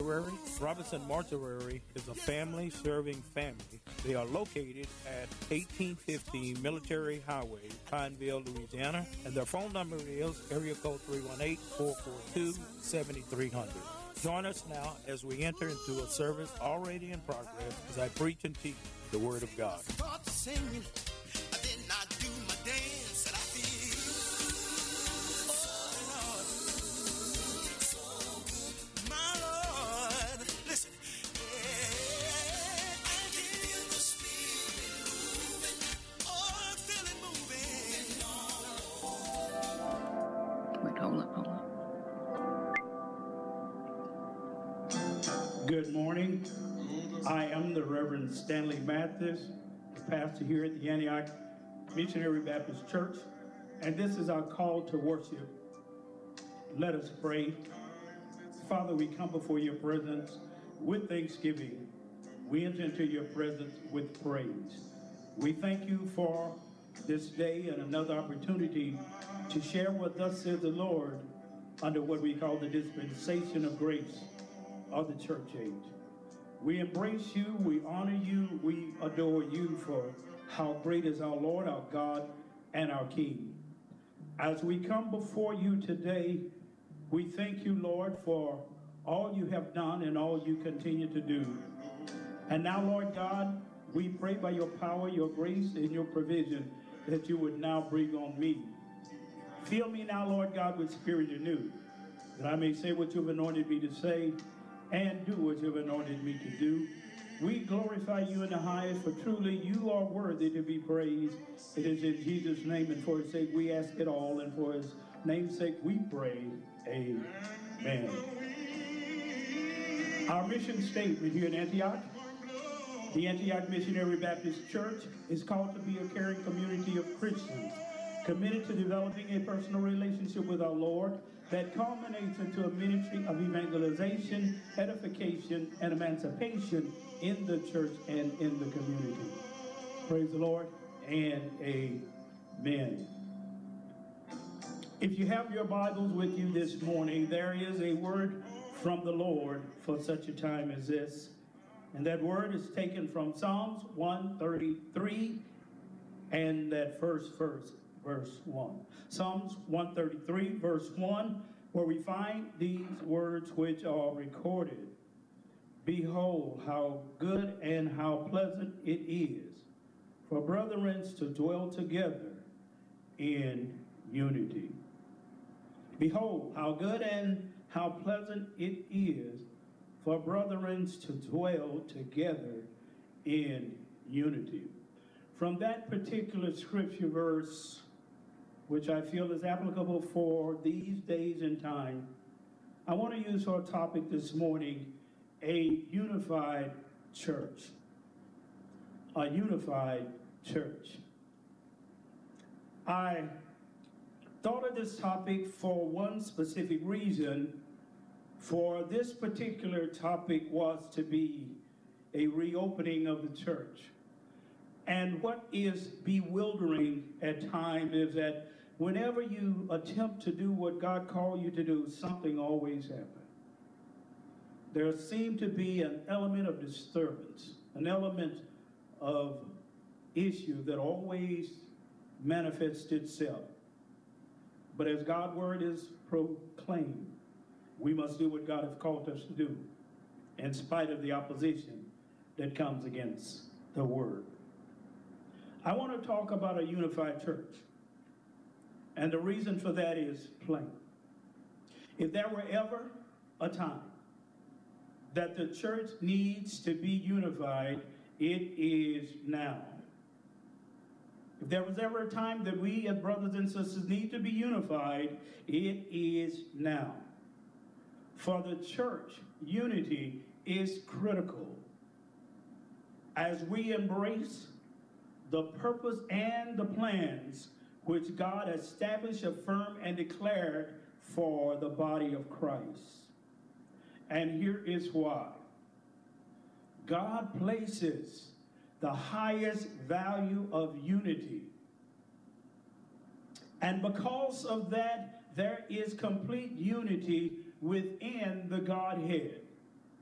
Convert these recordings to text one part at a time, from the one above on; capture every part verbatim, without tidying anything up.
Robinson Mortuary is a family-serving family. They are located at eighteen fifty Military Highway, Pineville, Louisiana, and their phone number is area code three one eight, four four two, seven three zero zero. Join us now as we enter into a service already in progress as I preach and teach the Word of God. Start singing, then I do my dance, and I feel, oh Lord, my Lord, listen, yeah, I can feel the Spirit moving, oh, I feel it moving. Wait, hold up, hold up. Good morning. I am the Reverend Stanley Mathis, the pastor here at the Antioch Missionary Baptist Church, and this is our call to worship. Let us pray. Father, we come before your presence with thanksgiving. We enter into your presence with praise. We thank you for this day and another opportunity to share what thus says the Lord under what we call the dispensation of grace of the church age. We embrace you, we honor you, we adore you for how great is our Lord, our God, and our King. As we come before you today, we thank you, Lord, for all you have done and all you continue to do. And now, Lord God, we pray by your power, your grace, and your provision that you would now breathe on me. Fill me now, Lord God, with spirit anew, that I may say what you've anointed me to say, and do what you've anointed me to do. We glorify you in the highest, for truly you are worthy to be praised. It is in Jesus' name, and for his sake we ask it all, and for his name's sake we pray. Amen. Our mission statement here in Antioch, the Antioch Missionary Baptist Church is called to be a caring community of Christians, committed to developing a personal relationship with our Lord that culminates into a ministry of evangelization, edification, and emancipation in the church and in the community. Praise the Lord and amen. If you have your Bibles with you this morning, there is a word from the Lord for such a time as this. And that word is taken from Psalms one thirty-three and that first verse. Verse one. Psalms one thirty-three, verse one, where we find these words which are recorded. Behold, how good and how pleasant it is for brethren to dwell together in unity. Behold, how good and how pleasant it is for brethren to dwell together in unity. From that particular scripture verse, which I feel is applicable for these days and time, I want to use for a topic this morning, a unified church. A unified church. I thought of this topic for one specific reason, for this particular topic was to be a reopening of the church. And what is bewildering at times is that whenever you attempt to do what God called you to do, something always happens. There seems to be an element of disturbance, an element of issue that always manifests itself. But as God's word is proclaimed, we must do what God has called us to do, in spite of the opposition that comes against the word. I want to talk about a unified church. And the reason for that is plain. If there were ever a time that the church needs to be unified, it is now. If there was ever a time that we as brothers and sisters need to be unified, it is now. For the church, unity is critical. As we embrace the purpose and the plans which God established, affirmed, and declared for the body of Christ. And here is why. God places the highest value of unity. And because of that, there is complete unity within the Godhead.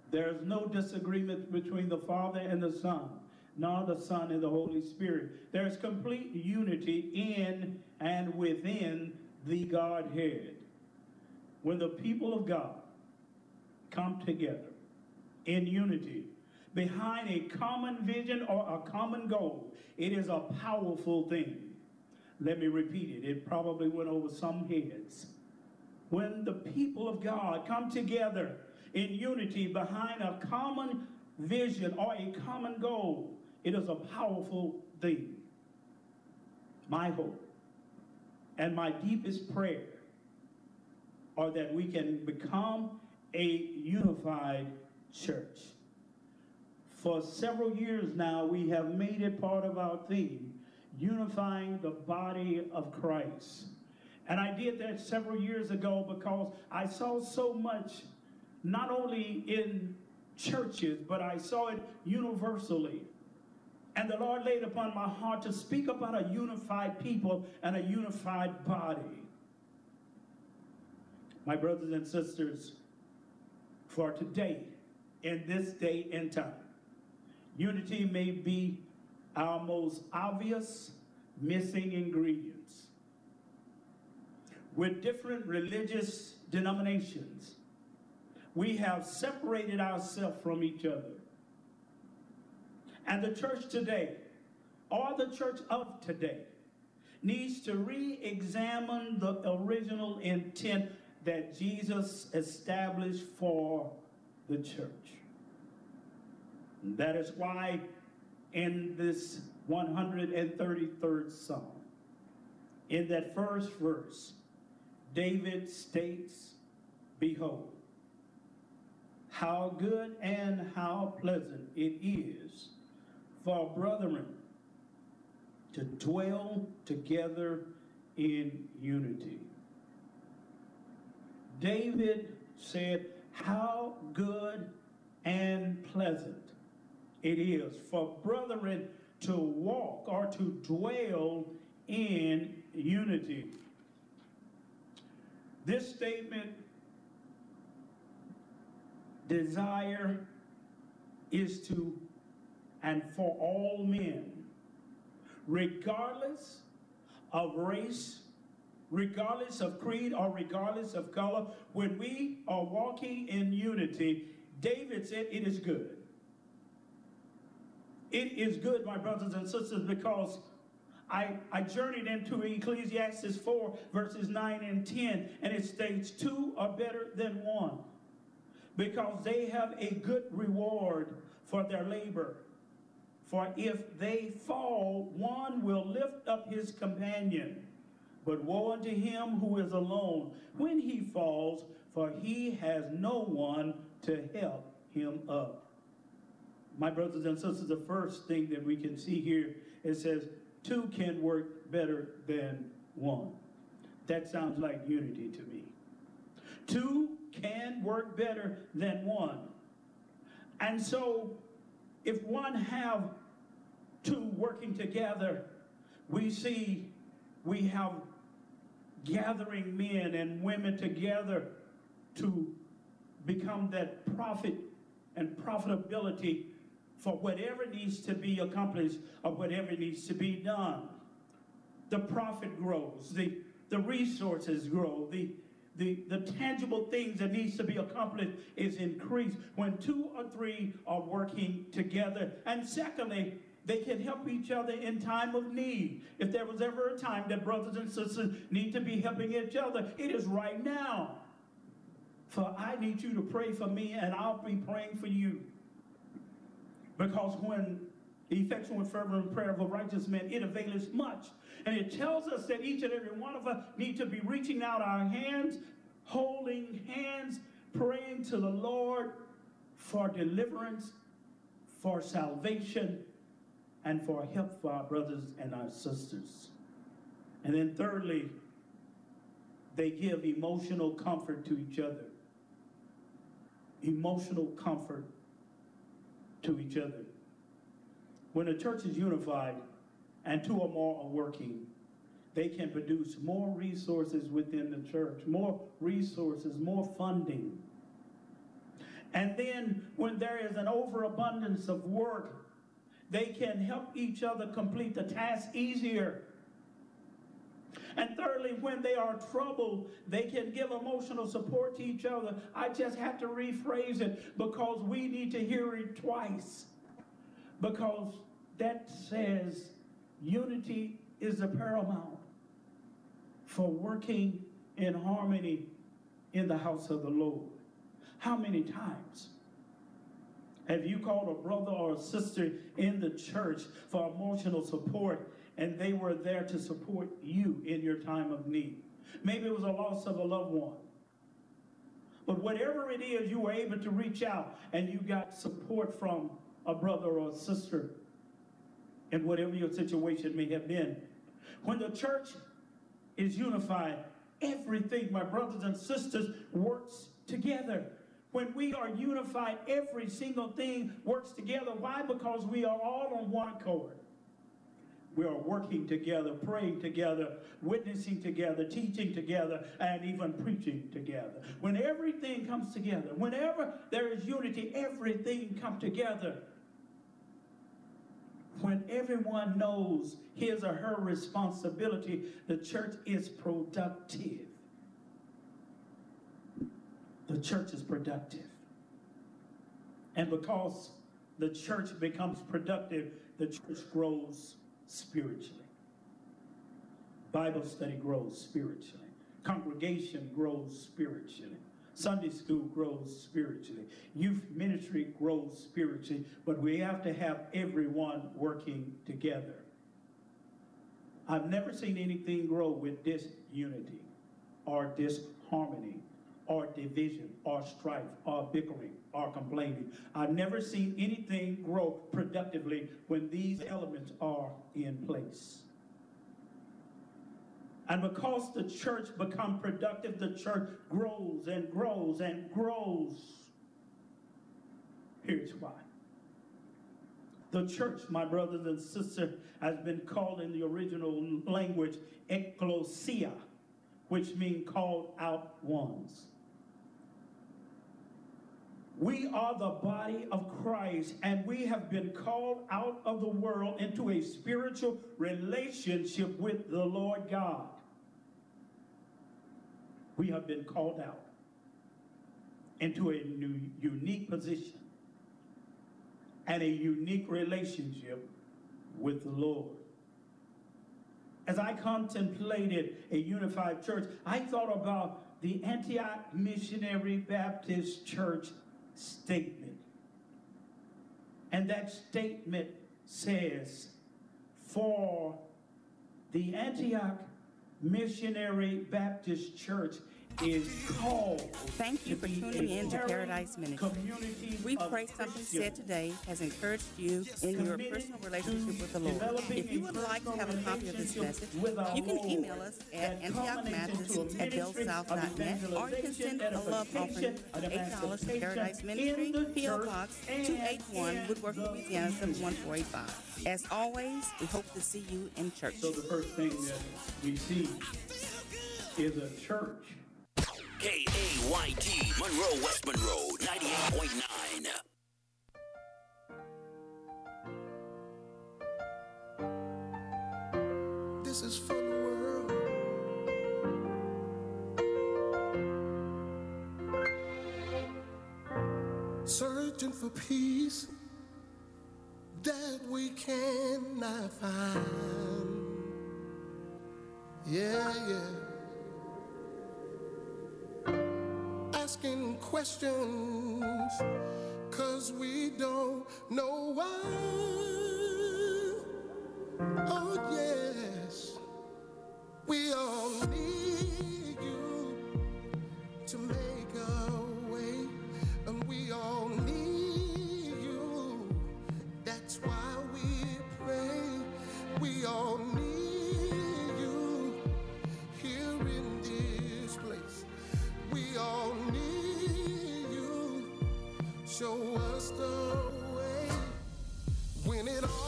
There's no disagreement between the Father and the Son, nor the Son and the Holy Spirit. There's complete unity in and within the Godhead. When the people of God come together in unity behind a common vision or a common goal, it is a powerful thing. Let me repeat it. It probably went over some heads. When the people of God come together in unity behind a common vision or a common goal, it is a powerful thing. My hope and my deepest prayer are that we can become a unified church. For several years now, we have made it part of our theme, unifying the body of Christ. And I did that several years ago because I saw so much, not only in churches, but I saw it universally. And the Lord laid upon my heart to speak about a unified people and a unified body. My brothers and sisters, for today, in this day and time, unity may be our most obvious missing ingredients. With different religious denominations, we have separated ourselves from each other. And the church today, or the church of today, needs to re-examine the original intent that Jesus established for the church. And that is why in this one hundred thirty-third Psalm, in that first verse, David states, "Behold, how good and how pleasant it is for brethren to dwell together in unity." David said, how good and pleasant it is for brethren to walk or to dwell in unity. This statement, desire is to, and for all men, regardless of race, regardless of creed, or regardless of color, when we are walking in unity, David said it is good. It is good, my brothers and sisters, because I, I journeyed into Ecclesiastes four, verses nine and ten, and it states, two are better than one, because they have a good reward for their labor. For if they fall, one will lift up his companion. But woe unto him who is alone when he falls, for he has no one to help him up. My brothers and sisters, the first thing that we can see here, it says, two can work better than one. That sounds like unity to me. Two can work better than one. And so, if one have two working together, we see we have gathering men and women together to become that profit and profitability for whatever needs to be accomplished or whatever needs to be done. The profit grows, the, the resources grow, the, the, the tangible things that needs to be accomplished is increased when two or three are working together. And secondly, they can help each other in time of need. If there was ever a time that brothers and sisters need to be helping each other, it is right now. For I need you to pray for me, and I'll be praying for you. Because when the effectual and fervent prayer of a righteous man, it availeth much. And it tells us that each and every one of us need to be reaching out our hands, holding hands, praying to the Lord for deliverance, for salvation, and for help for our brothers and our sisters. And then thirdly, they give emotional comfort to each other. Emotional comfort to each other. When a church is unified and two or more are working, they can produce more resources within the church, more resources, more funding. And then when there is an overabundance of work, they can help each other complete the task easier. And thirdly, when they are troubled, they can give emotional support to each other. I just have to rephrase it because we need to hear it twice. Because that says unity is the paramount for working in harmony in the house of the Lord. How many times have you called a brother or a sister in the church for emotional support, and they were there to support you in your time of need? Maybe it was a loss of a loved one. But whatever it is, you were able to reach out and you got support from a brother or a sister in whatever your situation may have been. When the church is unified, everything, my brothers and sisters, works together. When we are unified, every single thing works together. Why? Because we are all on one accord. We are working together, praying together, witnessing together, teaching together, and even preaching together. When everything comes together, whenever there is unity, everything comes together. When everyone knows his or her responsibility, the church is productive. The church is productive. And because the church becomes productive, the church grows spiritually. Bible study grows spiritually. Congregation grows spiritually. Sunday school grows spiritually. Youth ministry grows spiritually. But we have to have everyone working together. I've never seen anything grow with disunity or disharmony or division or strife or bickering or complaining. I've never seen anything grow productively when these elements are in place. And because the church becomes productive, the church grows and grows and grows. Here's why. The church, my brothers and sisters, has been called in the original language ecclesia, which means called out ones. We are the body of Christ, and we have been called out of the world into a spiritual relationship with the Lord God. We have been called out into a new, unique position and a unique relationship with the Lord. As I contemplated a unified church, I thought about the Antioch Missionary Baptist Church statement. And that statement says, for the Antioch Missionary Baptist Church is called. Thank you for tuning in to Paradise Ministry. We pray something said today has encouraged you in your personal relationship with the Lord. If you would like to have a copy of this message, you can email us at antioch mathis at bell south dot net, or you can send a love offering of eight dollars to Paradise Ministry, P O Box two eighty-one, Woodworth, Louisiana seven one four eight five. As always, we hope to see you in church. So the first thing that we see is a church. K A Y T, Monroe, West Monroe, ninety-eight point nine. This is for the world. Searching for peace that we cannot find. Yeah, yeah. Asking questions, cause we don't know why. Oh yes, we all need you to make a way, and we all need you. That's why we pray. We all need you here in this place. We all need you. Show us the way when it all